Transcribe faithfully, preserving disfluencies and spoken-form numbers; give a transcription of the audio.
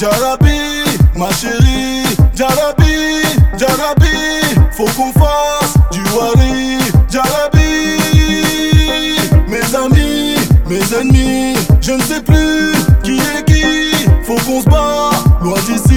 Jarabi, ma chérie, Jarabi, Jarabi, faut qu'on fasse du wari, Jarabi. Mes amis, mes ennemis, je ne sais plus qui est qui, faut qu'on se bat loin d'ici.